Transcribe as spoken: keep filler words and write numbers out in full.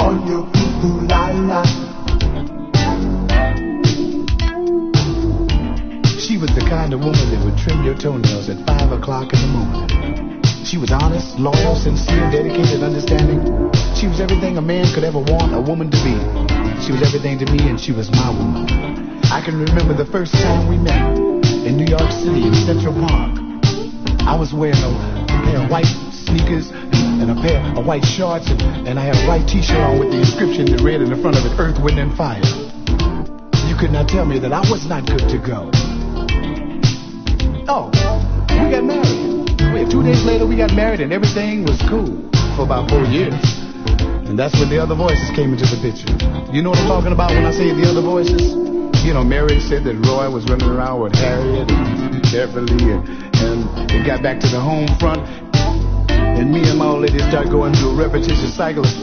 on your cuckoo la-la. She was the kind of woman that would trim your toenails at five o'clock in the morning. She was honest, loyal, sincere, dedicated, understanding. She was everything a man could ever want a woman to be. She was everything to me, and she was my woman. I can remember the first time we met in New York City in Central Park. I was wearing a, a pair of white sneakers and a pair of white shorts, and, and I had a white t-shirt on with the inscription that read in the front of it, Earth, Wind, and Fire. You could not tell me that I was not good to go. Oh, we got married. Wait, two days later we got married and everything was cool for about four years. And that's when the other voices came into the picture. You know what I'm talking about when I say the other voices? You know, Mary said that Roy was running around with Harriet and Beverly, and, and it got back to the home front. And me and my old lady started going through a repetitious cycle of